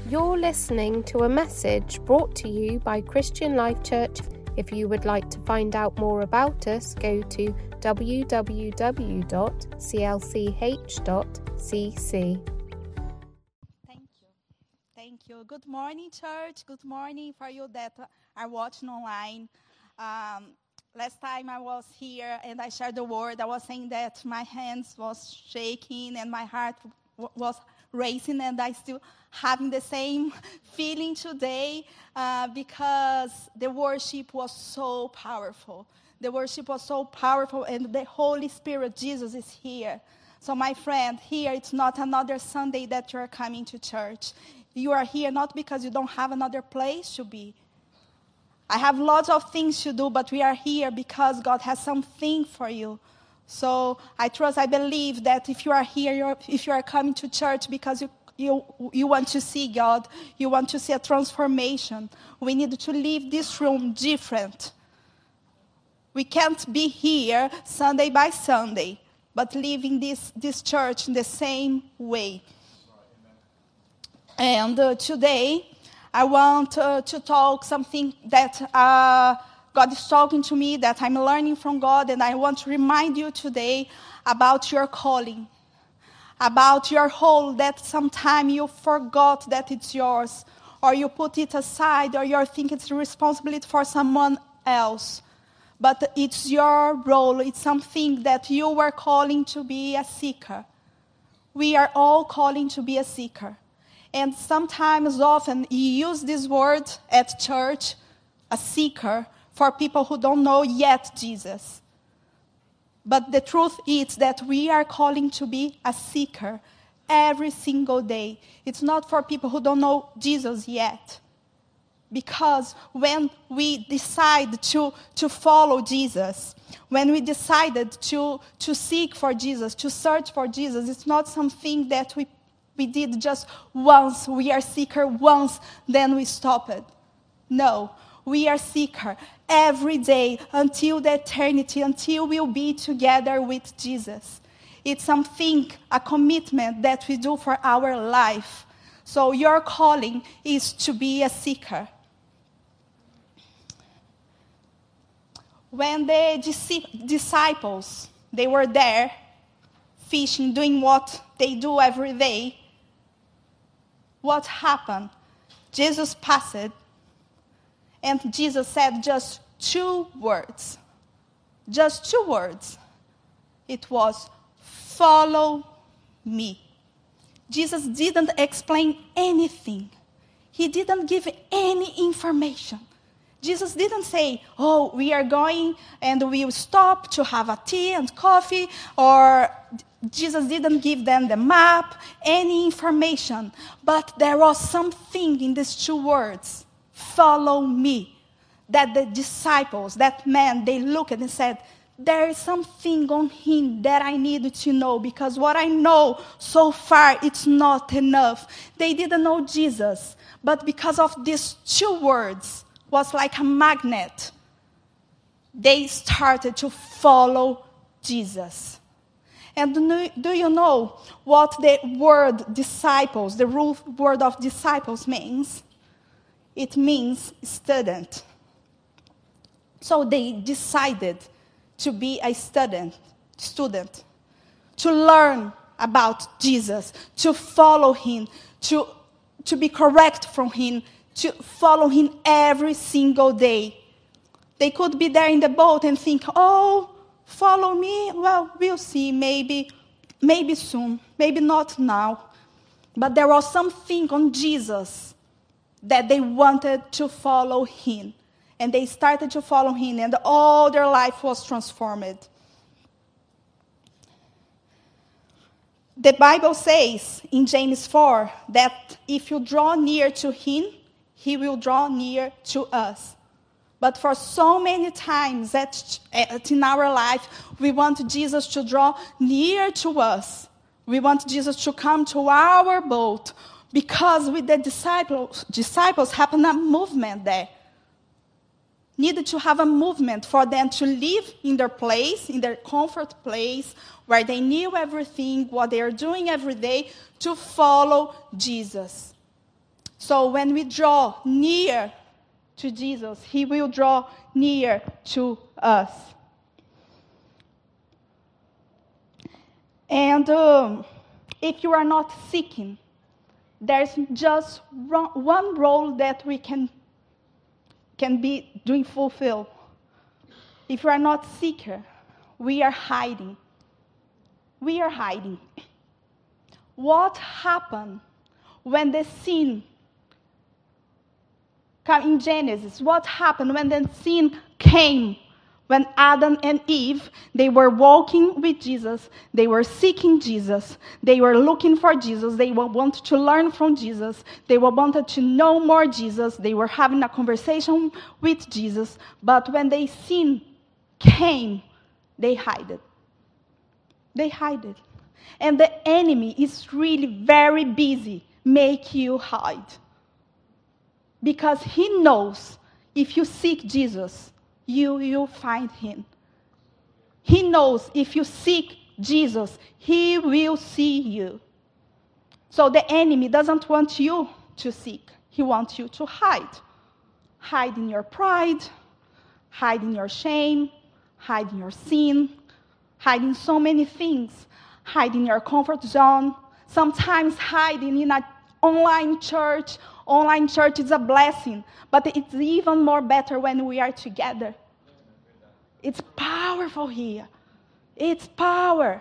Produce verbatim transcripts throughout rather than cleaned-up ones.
You're listening to a message brought to you by Christian Life Church. If you would like to find out more about us, go to w w w dot c l c h dot c c. Thank you. Thank you. Good morning, church. Good morning for you that are watching online. Um, last time I was here and I shared the word, I was saying that my hands was shaking and my heart w- was racing, and I still having the same feeling today uh, because the worship was so powerful. The worship was so powerful, and the Holy Spirit, Jesus, is here. So my friend, here it's not another Sunday that you're coming to church. You are here not because you don't have another place to be. I have lots of things to do, but we are here because God has something for you. So I trust, I believe that if you are here, you're, if you are coming to church because you, you, you want to see God, you want to see a transformation, we need to leave this room different. We can't be here Sunday by Sunday, but leaving this, this church in the same way. And uh, today, I want uh, to talk something that uh, God is talking to me, that I'm learning from God, and I want to remind you today about your calling, about your whole that sometime you forgot that it's yours, or you put it aside, or you think it's a responsibility for someone else. But it's your role, it's something that you were calling to be a seeker. We are all calling to be a seeker. And sometimes, often, you use this word at church, a seeker, for people who don't know yet Jesus. But the truth is that we are calling to be a seeker every single day. It's not for people who don't know Jesus yet. Because when we decide to, to follow Jesus, when we decided to, to seek for Jesus, to search for Jesus, it's not something that we We did just once. We are seeker once, then we stop it. No, we are seeker every day until the eternity, until we'll be together with Jesus. It's something, a commitment that we do for our life. So your calling is to be a seeker. When the disciples, they were there, fishing, doing what they do every day, what happened? Jesus passed, and Jesus said just two words. Just two words. It was, follow me. Jesus didn't explain anything. He didn't give any information. Jesus didn't say, oh, we are going and we will stop to have a tea and coffee, or Jesus didn't give them the map, any information. But there was something in these two words, follow me, that the disciples, that man, they looked and said, there is something on him that I need to know, because what I know so far, it's not enough. They didn't know Jesus, but because of these two words, was like a magnet. They started to follow Jesus. And do you know what the word disciples, the word of disciples means? It means student. So they decided to be a student, student, to learn about Jesus, to follow him, to, to be correct from him, to follow him every single day. They could be there in the boat and think, oh, follow me? Well, we'll see, maybe, maybe soon, maybe not now. But there was something on Jesus that they wanted to follow him. And they started to follow him, and all their life was transformed. The Bible says in James four that if you draw near to him, he will draw near to us. But for so many times that in our life, we want Jesus to draw near to us. We want Jesus to come to our boat, because with the disciples, disciples happened a movement there. Needed to have a movement for them to live in their place, in their comfort place, where they knew everything, what they are doing every day, to follow Jesus. So when we draw near to Jesus, he will draw near to us. And um, if you are not seeking, there's just one role that we can, can be doing fulfill. If you are not seeker, we are hiding. We are hiding. What happened when the sin came in Genesis? What happened when the sin came? When Adam and Eve, they were walking with Jesus, they were seeking Jesus, they were looking for Jesus, they wanted to learn from Jesus, they wanted to know more Jesus, they were having a conversation with Jesus, but when the sin came, they hid it. They hide it. And the enemy is really very busy make you hide. Because he knows if you seek Jesus, you will find him. He knows if you seek Jesus, he will see you. So the enemy doesn't want you to seek. He wants you to hide. Hide in your pride, hide in your shame, hide in your sin, hide in so many things, hide in your comfort zone, sometimes hiding in an online church. Online church is a blessing, but it's even more better when we are together. It's powerful here. It's power.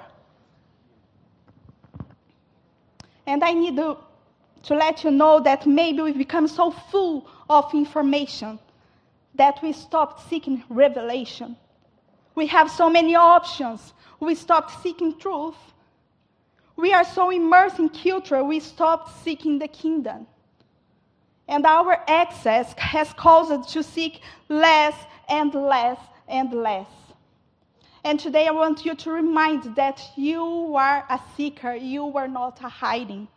And I need to, to let you know that maybe we've become so full of information that we stopped seeking revelation. We have so many options. We stopped seeking truth. We are so immersed in culture, we stopped seeking the kingdom. And our access has caused us to seek less and less and less. And today I want you to remind that you are a seeker, you are not a hiding.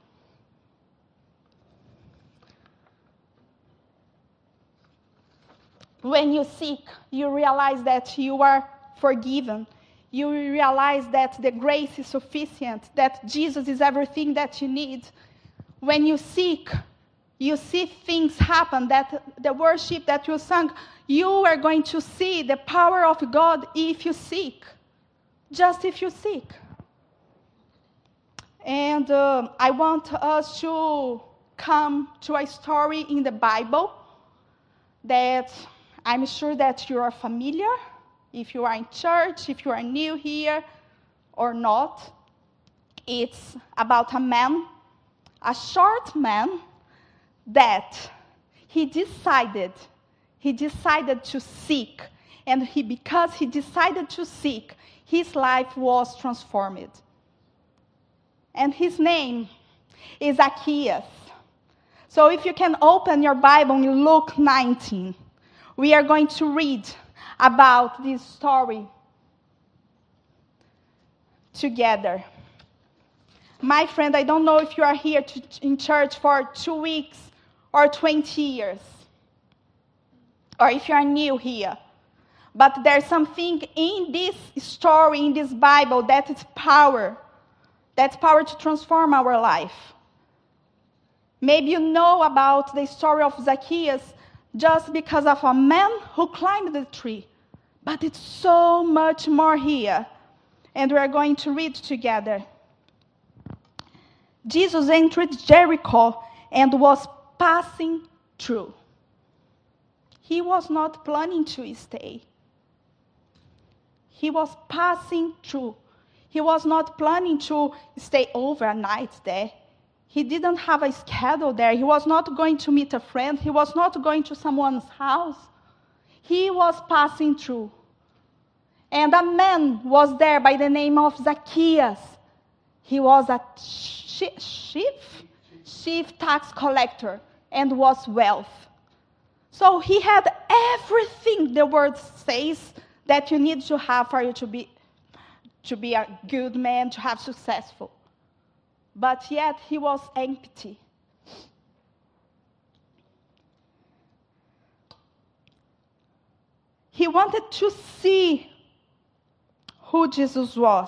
When you seek, you realize that you are forgiven. You realize that the grace is sufficient, that Jesus is everything that you need. When you seek, you see things happen, that the worship that you sang, you are going to see the power of God if you seek. Just if you seek. And uh, I want us to come to a story in the Bible that I'm sure that you are familiar, if you are in church, if you are new here or not. It's about a man, a short man, that he decided, he decided to seek. And he, because he decided to seek, his life was transformed. And his name is Zacchaeus. So if you can open your Bible in Luke nineteen, we are going to read about this story together. My friend, I don't know if you are here to, in church for two weeks or twenty years, or if you are new here. But there's something in this story, in this Bible, that is power. That's power to transform our life. Maybe you know about the story of Zacchaeus just because of a man who climbed the tree. But it's so much more here. And we are going to read together. Jesus entered Jericho and was passing through. He was not planning to stay. He was passing through. He was not planning to stay overnight there. He didn't have a schedule there. He was not going to meet a friend. He was not going to someone's house. He was passing through. And a man was there by the name of Zacchaeus. He was a chief, chief tax collector and was wealth. So he had everything the word says that you need to have for you to be, to be a good man, to have successful. But yet he was empty. He wanted to see who Jesus was.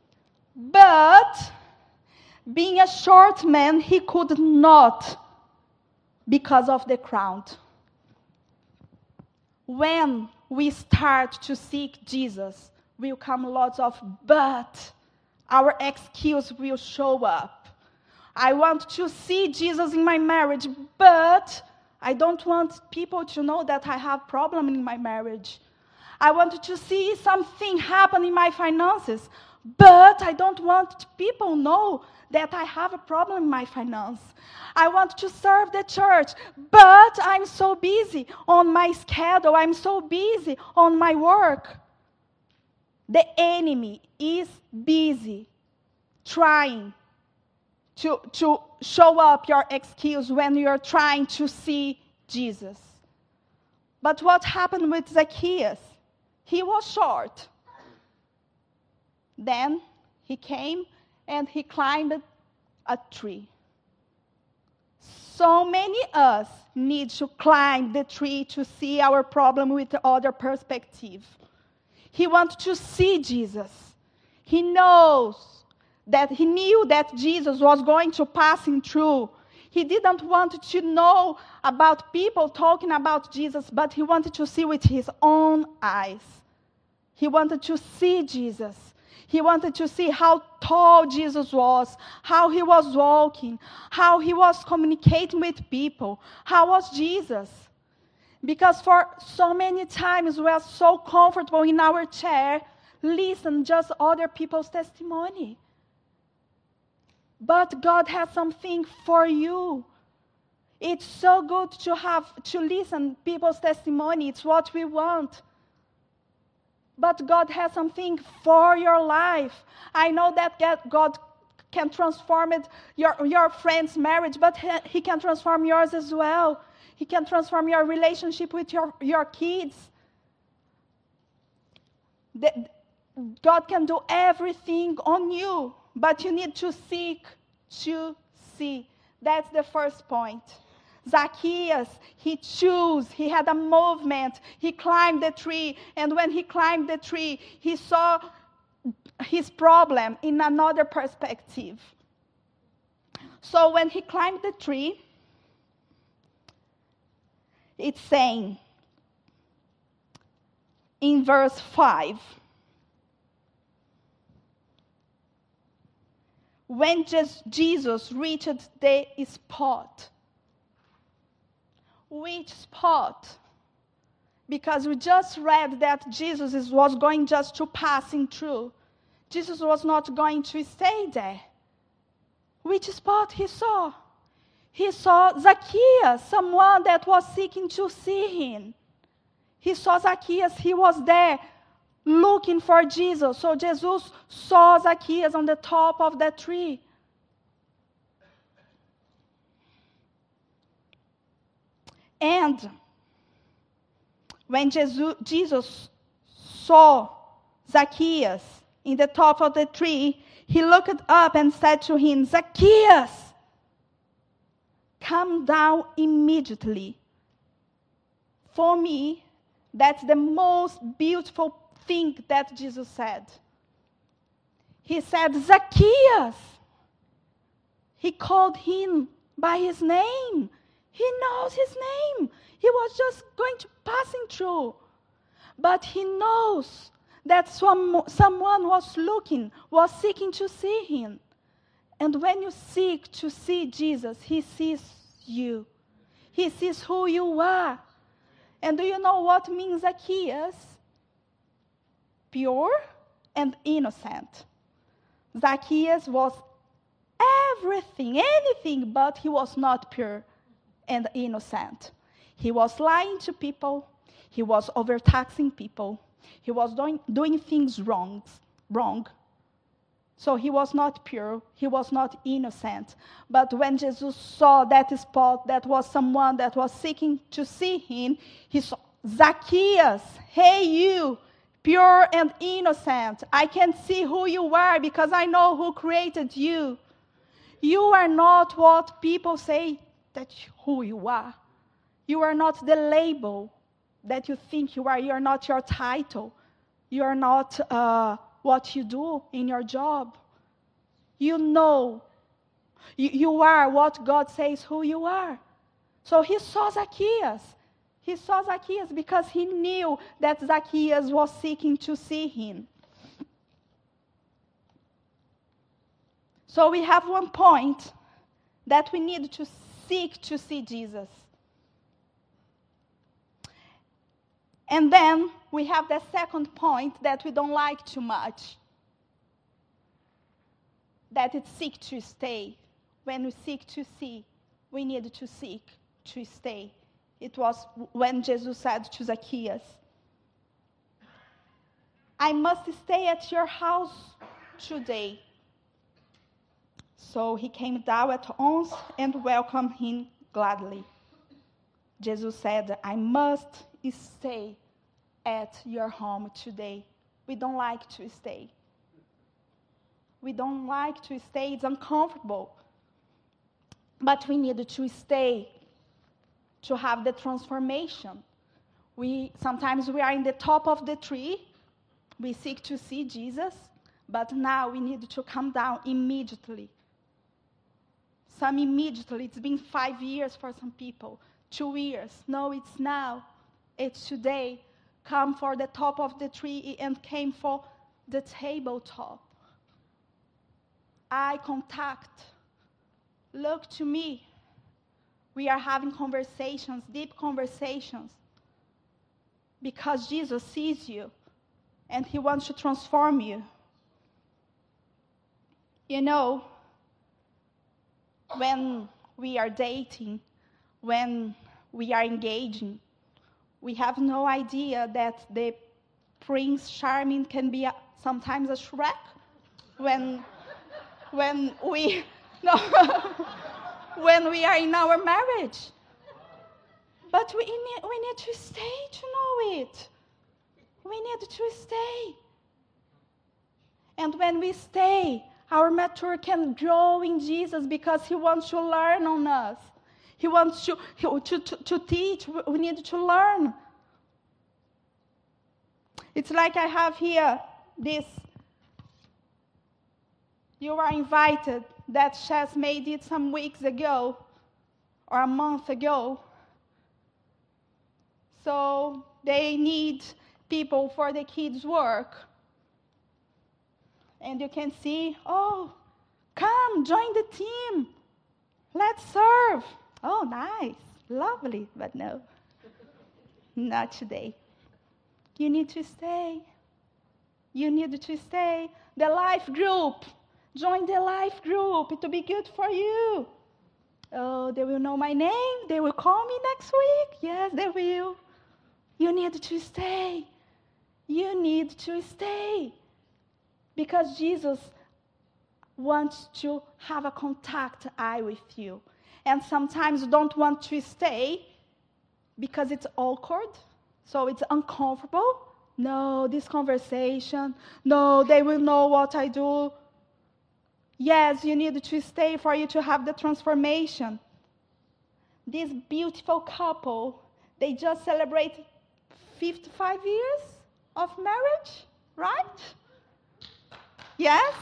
But being a short man, he could not because of the crowd. When we start to seek Jesus, will come lots of but. Our excuse will show up. I want to see Jesus in my marriage, but I don't want people to know that I have problem in my marriage. I want to see something happen in my finances, but I don't want people to know that I have a problem in my finance. I want to serve the church, but I'm so busy on my schedule. I'm so busy on my work. The enemy is busy trying to, to show up your excuse when you're trying to see Jesus. But what happened with Zacchaeus? He was short. Then he came and he climbed a tree. So many of us need to climb the tree to see our problem with the other perspective. He wants to see Jesus. He knows that he knew that Jesus was going to pass him through. He didn't want to know about people talking about Jesus, but he wanted to see with his own eyes. He wanted to see Jesus. He wanted to see how tall Jesus was, how he was walking, how he was communicating with people. How was Jesus? Because for so many times we are so comfortable in our chair, listen just other people's testimony. But God has something for you. It's so good to have to listen people's testimony. It's what we want. But God has something for your life. I know that God can transform it, your, your friend's marriage, but he can transform yours as well. He can transform your relationship with your, your kids. The, God can do everything on you, but you need to seek to see. That's the first point. Zacchaeus, he chose, he had a movement. He climbed the tree, and when he climbed the tree, he saw his problem in another perspective. So when he climbed the tree, it's saying in verse five, when Jesus reached the spot. Which spot? Because we just read that Jesus was going just to passing through. Jesus was not going to stay there. Which spot he saw? He saw Zacchaeus, someone that was seeking to see him. He saw Zacchaeus, he was there looking for Jesus. So Jesus saw Zacchaeus on the top of that tree. And when Jesus, Jesus saw Zacchaeus in the top of the tree, he looked up and said to him, Zacchaeus, come down immediately. For me, that's the most beautiful thing that Jesus said. He said, Zacchaeus. He called him by his name. He knows his name. He was just going to passing through. But he knows that some, someone was looking, was seeking to see him. And when you seek to see Jesus, he sees you. He sees who you are. And do you know what means Zacchaeus? Pure and innocent. Zacchaeus was everything, anything, but he was not pure and innocent. He was lying to people. He was overtaxing people. He was doing, doing things wrong, wrong. So he was not pure. He was not innocent. But when Jesus saw that spot, that was someone that was seeking to see him, he saw, Zacchaeus, hey you, pure and innocent. I can see who you are because I know who created you. You are not what people say that who you are. You are not the label that you think you are. You are not your title. You are not uh, what you do in your job. You know. You, you are what God says who you are. So he saw Zacchaeus. He saw Zacchaeus because he knew that Zacchaeus was seeking to see him. So we have one point that we need to seek to see Jesus. And then we have the second point that we don't like too much. That it's seek to stay. When we seek to see, we need to seek to stay. It was when Jesus said to Zacchaeus, I must stay at your house today. So he came down at once and welcomed him gladly. Jesus said, I must stay at your home today. We don't like to stay. We don't like to stay. It's uncomfortable. But we need to stay to have the transformation. We sometimes we are in the top of the tree. We seek to see Jesus. But now we need to come down immediately. Some immediately. It's been five years for some people. Two years. No, it's now. It's today. Come for the top of the tree and came for the tabletop. Eye contact. Look to me. We are having conversations, deep conversations. Because Jesus sees you and he wants to transform you. You know, when we are dating, when we are engaging, we have no idea that the Prince Charming can be a, sometimes a Shrek. When, when we, no, when we are in our marriage. But we need, we need to stay to know it. We need to stay. And when we stay, our mature can grow in Jesus because he wants to learn on us. He wants to, to, to, to teach. We need to learn. It's like I have here this. You are invited. That Chess made it some weeks ago or a month ago. So they need people for the kids' work. And you can see, oh, come, join the team. Let's serve. Oh, nice, lovely, but no, not today. You need to stay. You need to stay. The life group. Join the life group. It will be good for you. Oh, they will know my name. They will call me next week. Yes, they will. You need to stay. You need to stay. Because Jesus wants to have a contact eye with you. And sometimes you don't want to stay because it's awkward. So it's uncomfortable. No, this conversation. No, they will know what I do. Yes, you need to stay for you to have the transformation. This beautiful couple, they just celebrate fifty-five years of marriage, right? Yes?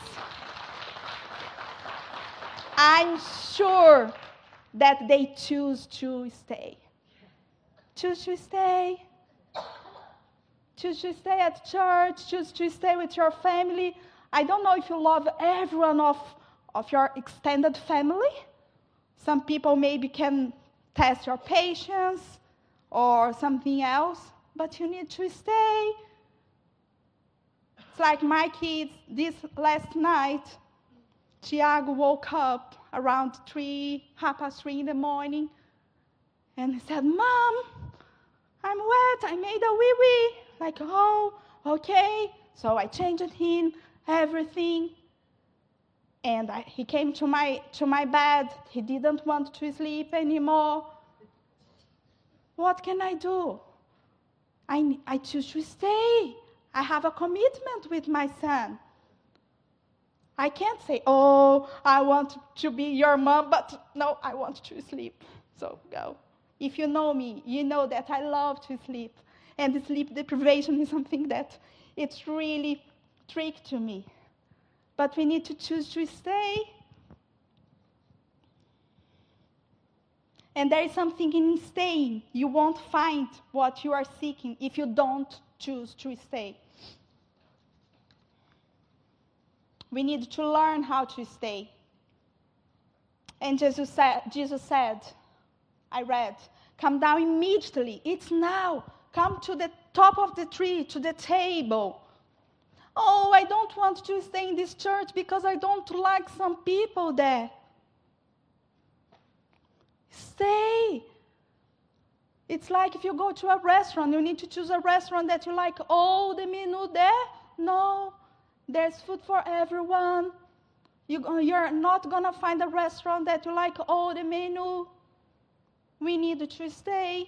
I'm sure that they choose to stay. Choose to stay. Choose to stay at church. Choose to stay with your family. I don't know if you love everyone of, of your extended family. Some people maybe can test your patience or something else, but you need to stay. It's like my kids, this last night, Tiago woke up around three, half past three in the morning, and he said, Mom, I'm wet, I made a wee-wee. Like, oh, okay. So I changed him, everything. And I, he came to my, to my bed. He didn't want to sleep anymore. What can I do? I, I choose to stay. I have a commitment with my son. I can't say, oh, I want to be your mom, but no, I want to sleep. So go. If you know me, you know that I love to sleep. And sleep deprivation is something that it's really tricky to me. But we need to choose to stay. And there is something in staying. You won't find what you are seeking if you don't choose to stay. We need to learn how to stay. And Jesus said, Jesus said, I read, come down immediately. It's now. Come to the top of the tree, to the table. Oh, I don't want to stay in this church because I don't like some people there. Stay. It's like if you go to a restaurant, you need to choose a restaurant that you like all the menu there. No, there's food for everyone. You, you're not going to find a restaurant that you like all the menu. We need to stay.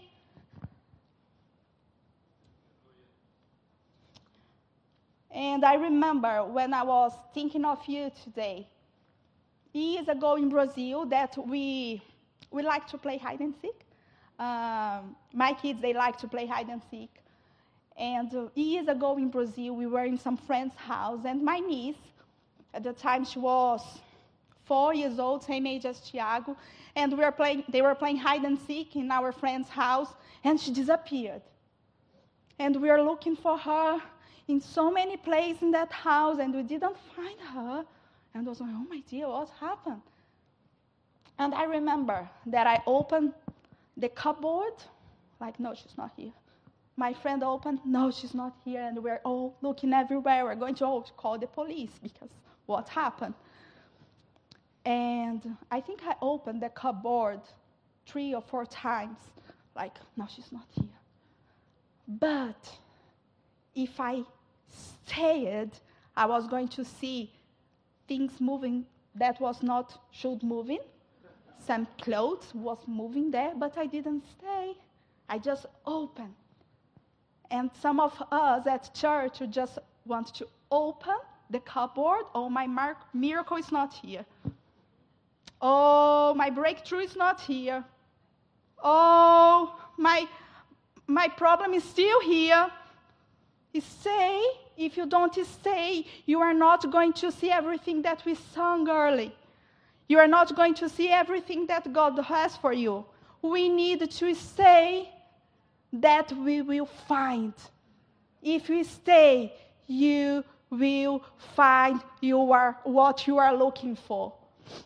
And I remember when I was thinking of you today, years ago in Brazil, that we we like to play hide and seek. Um, my kids, they like to play hide and seek. And uh, years ago in Brazil, we were in some friend's house, and my niece, at the time she was four years old, same age as Tiago, and we were playing. They were playing hide and seek in our friend's house, and she disappeared. And we were looking for her in so many places in that house, and we didn't find her. And I was like, oh my dear, what happened? And I remember that I opened the cupboard, like, no, she's not here. My friend opened, no, she's not here, and we're all looking everywhere. We're going to all call the police because what happened? And I think I opened the cupboard three or four times, like, no, she's not here. But if I stayed, I was going to see things moving that was not should moving. Some clothes was moving there, but I didn't stay. I just opened. And some of us at church who just want to open the cupboard. Oh, my mar- miracle is not here. Oh, my breakthrough is not here. Oh, my my problem is still here. Stay. If you don't stay, you are not going to see everything that we sung early. You are not going to see everything that God has for you. We need to stay, that we will find. If you stay, you will find you are what you are looking for.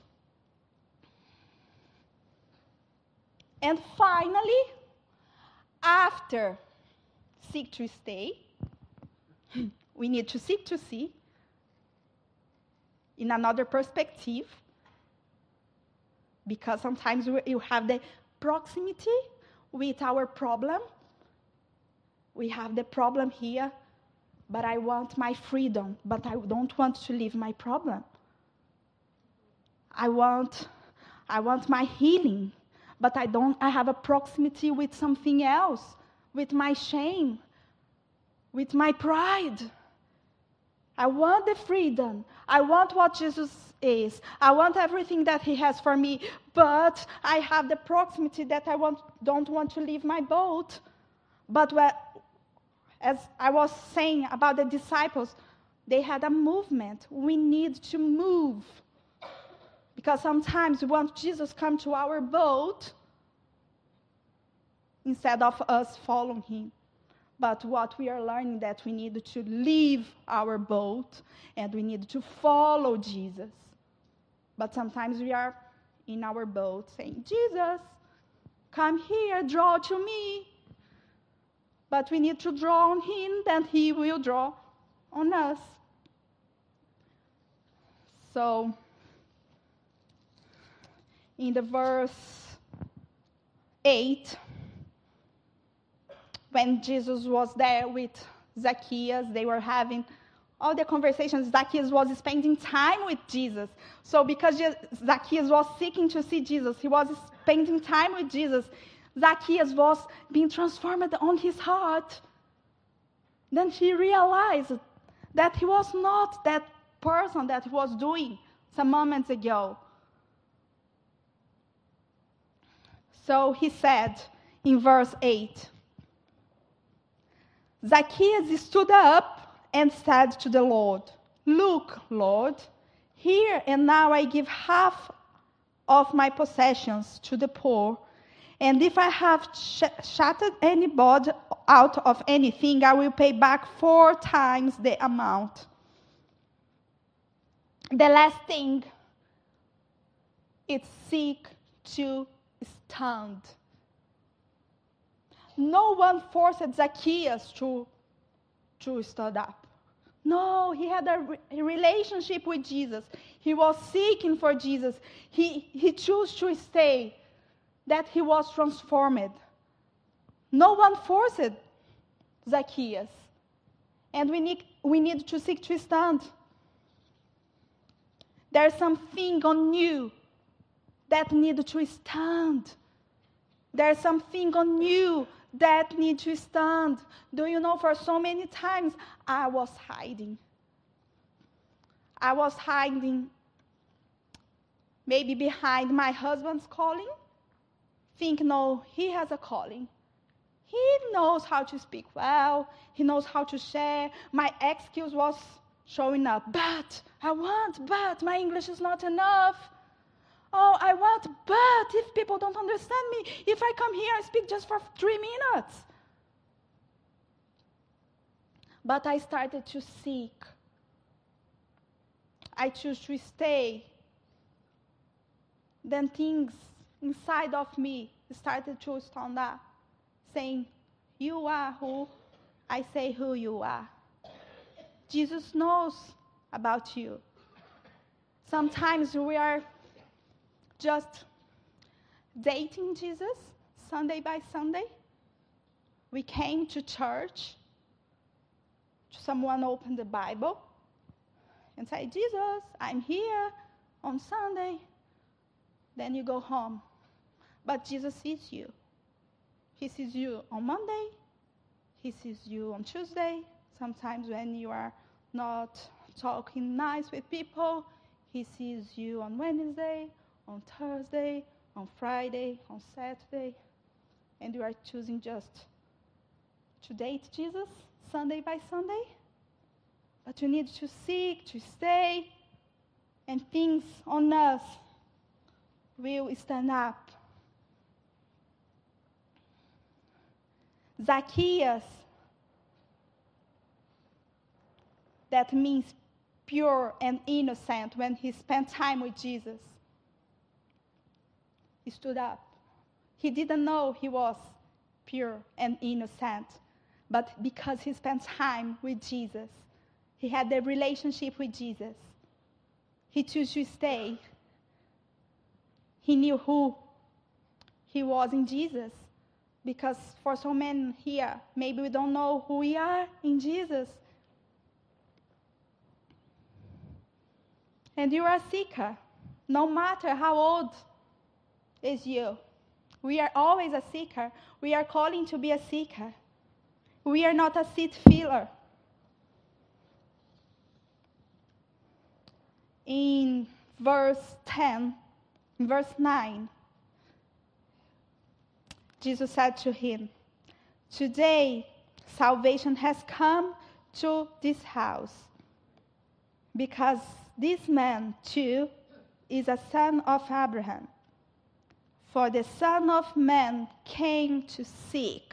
And finally, after seek to stay, we need to seek to see in another perspective, because sometimes we, you have the proximity with our problem. We have the problem here, but I want my freedom, but I don't want to leave my problem. I want, I want my healing, but I don't. I have a proximity with something else, with my shame, with my pride. I want the freedom. I want what Jesus is. I want everything that he has for me, but I have the proximity that I want, don't want to leave my boat. But when, as I was saying about the disciples, they had a movement. We need to move. Because sometimes we want Jesus to come to our boat instead of us following him. But what we are learning that we need to leave our boat and we need to follow Jesus. But sometimes we are in our boat saying, Jesus, come here, draw to me. But we need to draw on him, then he will draw on us. So, in the verse eight, when Jesus was there with Zacchaeus, they were having all the conversations. Zacchaeus was spending time with Jesus. So because Zacchaeus was seeking to see Jesus, he was spending time with Jesus. Zacchaeus was being transformed on his heart. Then he realized that he was not that person that he was doing some moments ago. So he said in verse eight, Zacchaeus stood up and said to the Lord, Look, Lord, here and now I give half of my possessions to the poor, And if I have sh- shutted anybody out of anything, I will pay back four times the amount. The last thing is seek to stand. No one forced Zacchaeus to, to stand up. No, he had a, re- a relationship with Jesus. He was seeking for Jesus. He, he chose to stay, that he was transformed. No one forced Zacchaeus. And we need, we need to seek to stand. There's something on you that needs to stand. There's something on you that needs to stand. Do you know, for so many times, I was hiding. I was hiding maybe behind my husband's calling. Think, no, he has a calling. He knows how to speak well. He knows how to share. My excuse was showing up. But, I want, but, my English is not enough. Oh, I want, but if people don't understand me, if I come here and speak just for three minutes. But I started to seek. I chose to stay. Then things inside of me started to stand up, saying, you are who I say who you are. Jesus knows about you. Sometimes we are just dating Jesus Sunday by Sunday. We came to church. Someone opened the Bible and said, Jesus, I'm here on Sunday. Then you go home. But Jesus sees you. He sees you on Monday. He sees you on Tuesday. Sometimes when you are not talking nice with people, he sees you on Wednesday, on Thursday, on Friday, on Saturday, and you are choosing just to date Jesus Sunday by Sunday. But you need to seek, to stay, and things on us will stand up. Zacchaeus, that means pure and innocent, when he spent time with Jesus, he stood up. He didn't know he was pure and innocent, but because he spent time with Jesus, he had a relationship with Jesus, he chose to stay. He knew who he was in Jesus, because for so many here, maybe we don't know who we are in Jesus. And you are a seeker, no matter how old is you. We are always a seeker. We are calling to be a seeker. We are not a seat filler. In verse ten, in verse nine, Jesus said to him, today salvation has come to this house, because this man too is a son of Abraham. For the Son of Man came to seek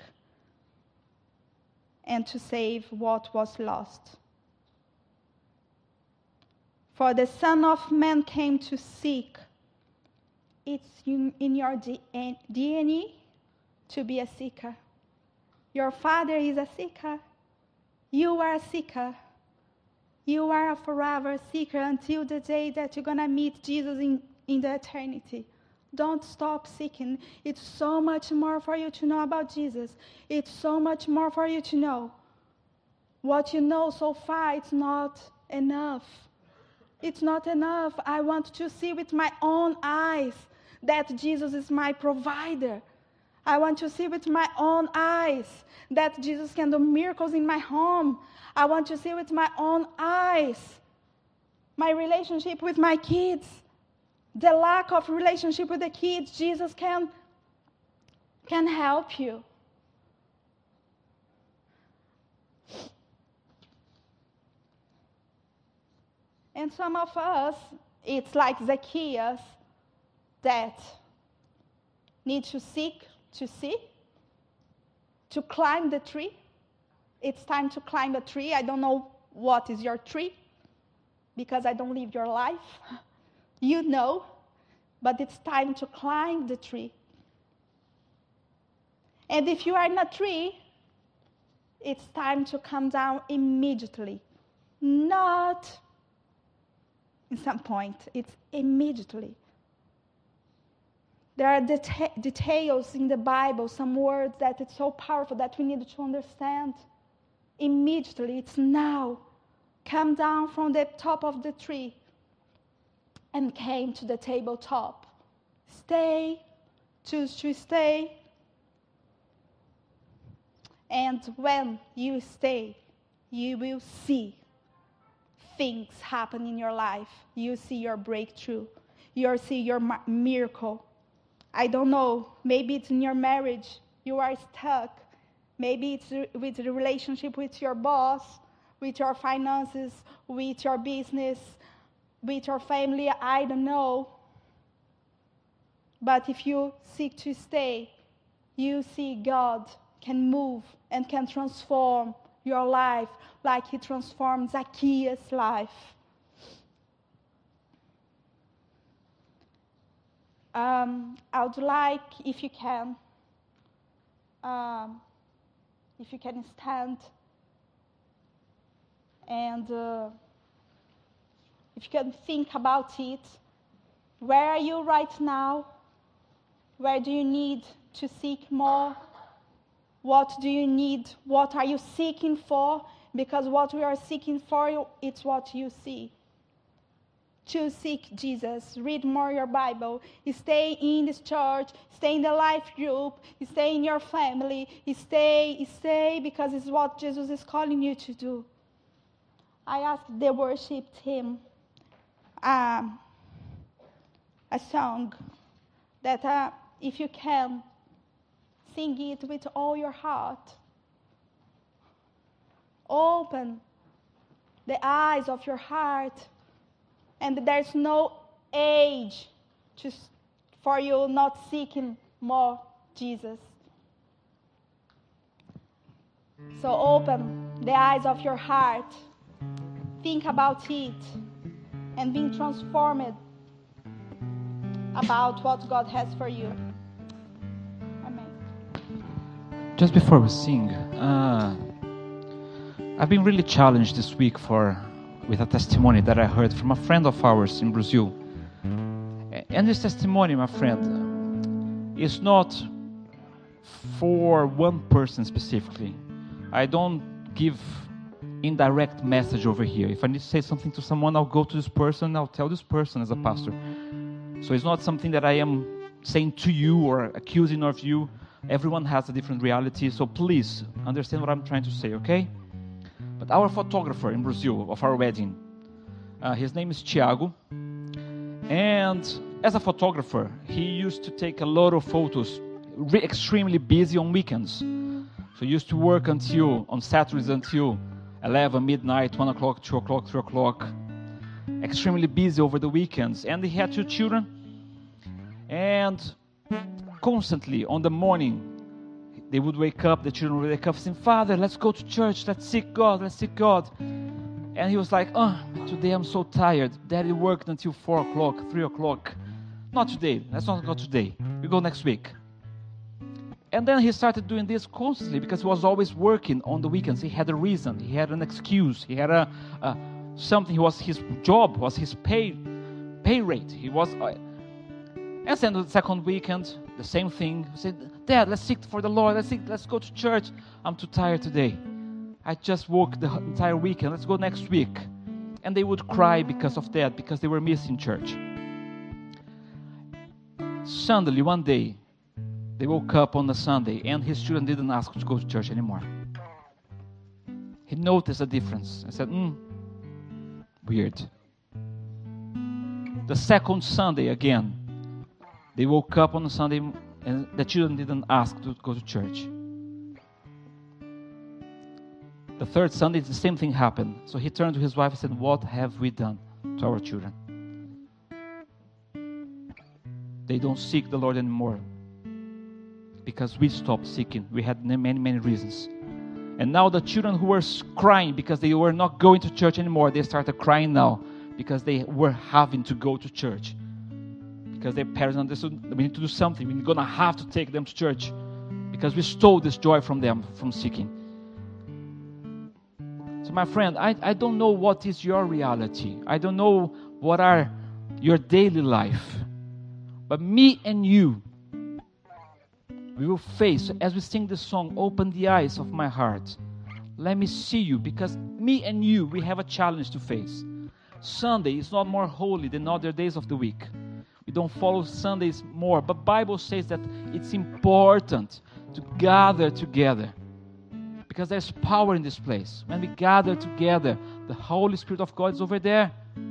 and to save what was lost. For the Son of Man came to seek. It's in your D N A to be a seeker. Your father is a seeker. You are a seeker. You are a forever seeker until the day that you're going to meet Jesus in, in the eternity. Don't stop seeking. It's so much more for you to know about Jesus. It's so much more for you to know. What you know so far, it's not enough. It's not enough. I want to see with my own eyes that Jesus is my provider. I want to see with my own eyes that Jesus can do miracles in my home. I want to see with my own eyes my relationship with my kids. The lack of relationship with the kids, Jesus can, can help you. And some of us, it's like Zacchaeus, that need to seek to see, to climb the tree. It's time to climb a tree. I don't know what is your tree, because I don't live your life. You know, but it's time to climb the tree. And if you are in a tree, it's time to come down immediately. Not in some point, it's immediately. There are deta- details in the Bible, some words that it's so powerful that we need to understand. Immediately, it's now. Come down from the top of the tree and came to the tabletop. Stay, choose to stay. And when you stay, you will see things happen in your life. You see your breakthrough. You'll see your miracle. I don't know, maybe it's in your marriage. You are stuck. Maybe it's with the relationship with your boss, with your finances, with your business, with your family. I don't know. But if you seek to stay, you see God can move and can transform your life like he transformed Zacchaeus' life. Um, I would like, if you can, um, if you can stand, and uh, if you can think about it. Where are you right now? Where do you need to seek more? What do you need? What are you seeking for? Because what we are seeking for, it's what you see. To seek Jesus, read more your Bible, stay in this church, stay in the life group, stay in your family, stay, stay, because it's what Jesus is calling you to do. I asked the worship team um, a song that uh, if you can, sing it with all your heart. Open the eyes of your heart. And there's no age to, for you not seeking more Jesus. So open the eyes of your heart. Think about it. And be transformed about what God has for you. Amen. Just before we sing, uh, I've been really challenged this week for with a testimony that I heard from a friend of ours in Brazil. And this testimony, my friend, is not for one person specifically. I don't give indirect message over here. If I need to say something to someone, I'll go to this person, I'll tell this person as a pastor. So it's not something that I am saying to you or accusing of you. Everyone has a different reality, so please understand what I'm trying to say, okay? But our photographer in Brazil of our wedding, uh, his name is Thiago, and as a photographer, he used to take a lot of photos, re- extremely busy on weekends. So he used to work until, on Saturdays until eleven, midnight, one o'clock, two o'clock, three o'clock, extremely busy over the weekends. And he had two children, and constantly on the morning, they would wake up, the children would wake up saying, "Father, let's go to church, let's seek God, let's seek God." And he was like, "Oh, today I'm so tired. Daddy worked until four o'clock, three o'clock. Not today, let's not go today. We go next week." And then he started doing this constantly because he was always working on the weekends. He had a reason, he had an excuse, he had a, a something. He was his job, was his pay pay rate. He was, uh, and then the second weekend, the same thing. He said, "Dad, let's seek for the Lord. Let's seek, let's go to church. I'm too tired today. I just worked the entire weekend. Let's go next week." And they would cry because of that, because they were missing church. Suddenly, one day, they woke up on a Sunday, and his children didn't ask to go to church anymore. He noticed a difference. I said, hmm, weird. The second Sunday again, they woke up on a Sunday, and the children didn't ask to go to church. The third Sunday, the same thing happened. So he turned to his wife and said, "What have we done to our children? They don't seek the Lord anymore. because we stopped seeking. We had many, many reasons. And now the children who were crying because they were not going to church anymore, they started crying now because they were having to go to church. Because their parents understood that we need to do something. We're going to have to take them to church because we stole this joy from them, from seeking. So my friend, I, I don't know what is your reality. I don't know what are your daily life. But me and you, we will face, as we sing this song, open the eyes of my heart. Let me see you, because me and you, we have a challenge to face. Sunday is not more holy than other days of the week. We don't follow Sundays more, but Bible says that it's important to gather together, because there's power in this place. When we gather together, the Holy Spirit of God is over there.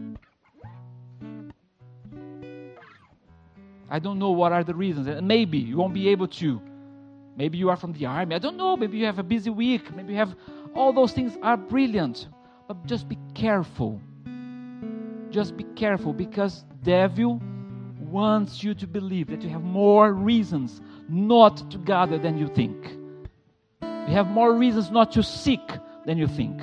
I don't know what are the reasons. And maybe you won't be able to. Maybe you are from the army. I don't know. Maybe you have a busy week. Maybe you have... All those things are brilliant. But just be careful. Just be careful, because devil wants you to believe that you have more reasons not to gather than you think. You have more reasons not to seek than you think.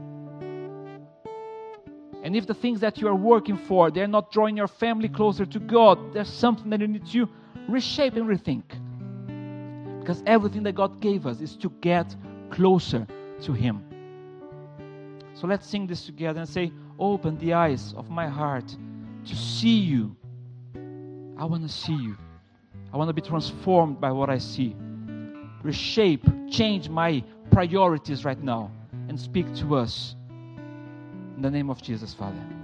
And if the things that you are working for, they're not drawing your family closer to God, there's something that you need to reshape and rethink. Because everything that God gave us is to get closer to Him. So let's sing this together and say, open the eyes of my heart to see you. I want to see you. I want to be transformed by what I see. Reshape, change my priorities right now, and speak to us. In the name of Jesus, Father.